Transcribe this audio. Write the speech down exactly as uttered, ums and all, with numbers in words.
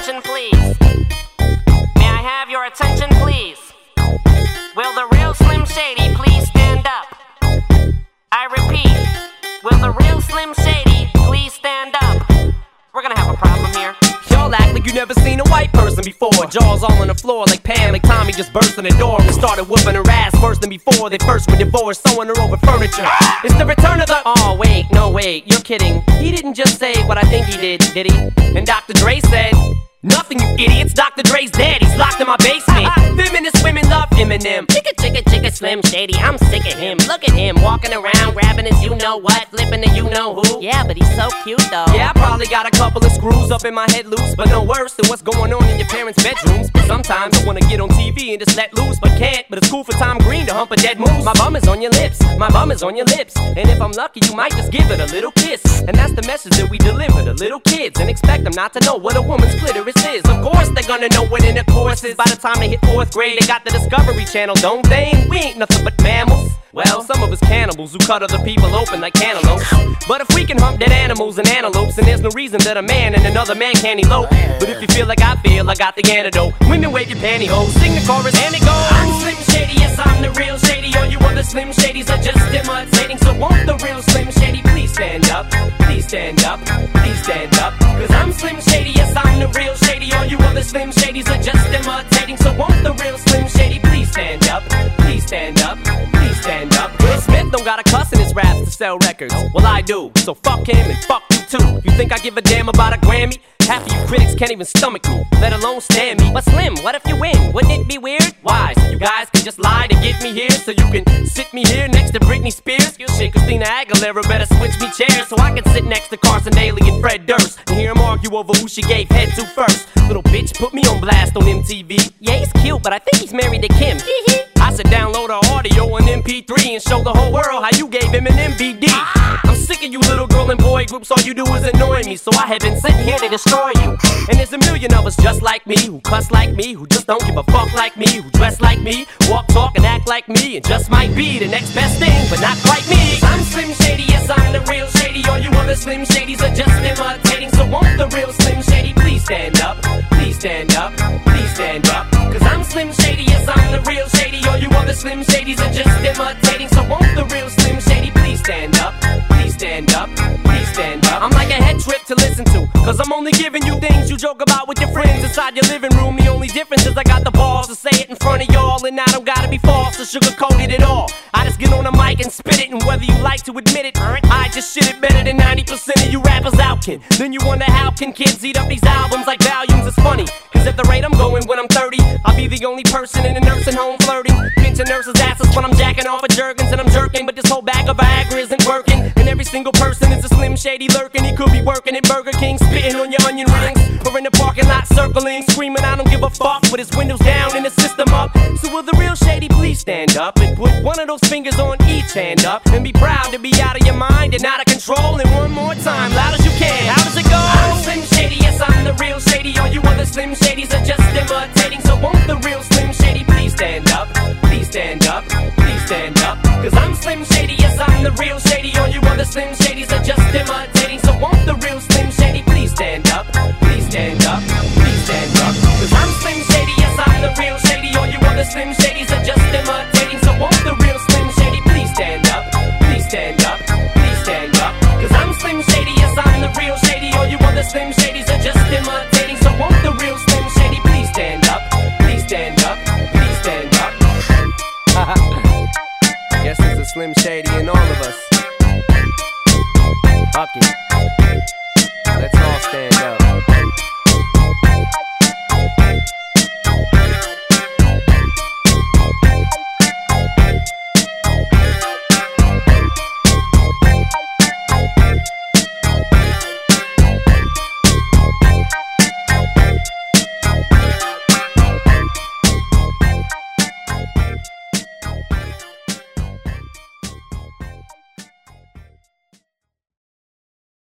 attention, please? May I have your attention, please? Will the real Slim Shady please stand up? I repeat, will the real Slim Shady please stand up? We're gonna have a problem here. Y'all act like you never seen a white person before. Jaws all on the floor like Pam, like Tommy just burst in the door and started whooping her ass worse than before. They first were divorced, sewing her over furniture. It's the return of the... Oh, wait, no, wait, you're kidding. He didn't just say what I think he did, did he? And Doctor Dre said... Nothing, you idiots. Doctor Dre's dead. He's locked in my basement. Feminist women love Eminem. Chicka, chicka, chicka, Slim Shady. I'm sick of him. Look at him walking around, grabbing his you-know-what, flipping the you-know-who. Yeah, but he's so cute, though. Yeah, I probably got a couple of screws up in my head loose, but no worse than what's going on in your parents' bedrooms. But sometimes I wanna get on T V and just let loose, but can't. But it's cool for Tom Green to hump a dead moose. My bum is on your lips. My bum is on your lips. And if I'm lucky, you might just give it a little kiss. And that's the message that we deliver to little kids, and expect them not to know what a woman's clitoris is. Of course they're gonna know what intercourse is. By the time they hit fourth grade, they got the Discovery Channel, don't they? We ain't nothing but mammals. Well, some of us cannibals who cut other people open like cantaloupes. But if we can hump dead animals and antelopes, then there's no reason that a man and another man can't elope. But if you feel like I feel, I got the antidote. Women wave your pantyhose, sing the chorus and it goes. I'm Slim Shady, yes I'm the real Shady. All you other Slim Shadys are just imitating. So won't the real Slim Shady please stand up? Please stand up, please stand up. Cause I'm Slim Shady, yes I'm the real Shady. All you other Slim Shadys are just imitating. So won't the real Slim Shady please stand up? Please stand up, please stand up. Will Smith don't got a cuss in his raps to sell records. Well, I do, so fuck him and fuck you too. You think I give a damn about a Grammy? Half of you critics can't even stomach me, let alone stand me. But Slim, what if you win? Wouldn't it be weird? Why? So you guys can just lie to get me here, so you can sit me here next to Britney Spears? Shit, Christina Aguilera better switch me chairs, so I can sit next to Carson Daly and Fred Durst and hear them argue over who she gave head to first. Little bitch put me on blast on M T V. Yeah, he's cute, but I think he's married to Kim. I should download her audio on M P three and show the whole world how you gave him an M V D. I'm sick of you little girl and boy groups, all you do is annoy me, so I have been sitting here to destroy you. And there's a million of us just like me, who cuss like me, who just don't give a fuck like me, who dress like me, walk, talk, and act like me, and just might be the next best thing, but not quite me. I'm Slim Shady, yes I'm the real Shady. All you other Slim Shadys are just imitating. So won't the real Slim Shady please stand up? Please stand up, please stand up. Cause I'm Slim Shady, yes I'm the real Shady. All you other Slim Shadys are just imitating. So won't the real Slim Shady please stand up? Please stand up, please stand up. I'm like a head trip to listen to, cause I'm only giving you things you joke about with your friends inside your living room. The only difference is I got the balls to say it in front of y'all, and I don't gotta be false or sugarcoat it at all. I just get on the mic and spit it, and whether you like to admit it, I just shit it better than ninety percent of you rappers out, kid. Then you wonder how can kids eat up these albums like volumes. It's funny, cause at the rate I'm going when I'm thirty, I'll be the only person in a nursing home flirting, pinching nurses' asses when I'm jacking off at Jergens and I'm jerking. But this whole bag of Viagra isn't working, and every single person is a Slim Shady lurking. He could be working at Burger King, spitting on your onion rings, or in the parking lot circling, screaming I don't give a fuck, with his windows down and his system up. So will the real Shady please stand up and put one of those fingers on each hand up, and be proud to be out of your mind and out of control. And one more time, loud as you can, how does it go? I'm Slim Shady, yes I'm the real Shady. All you other Slim Shadys are just imitating. So won't the real Slim Shady please stand up? Please stand up, please stand up. Cause I'm Slim Shady, yes I'm the real Shady. All you other Slim Shadys are just imitating. So won't the real Slim Shady please stand up? Please stand up, please stand up. Cause I'm Slim Shady, yes I'm the real Shady. All you other Slim Shadys are just imitating. So won't the real Slim Shady please stand up? Please stand up, please stand up. Cause I'm Slim Shady, yes I'm the real Shady. All you other Slim Shadys are just imitating. So won't the real Slim Shady please stand up? Please stand up, please stand up. Guess there's a Slim Shady in all of us. Fuck it. Let's all stand up.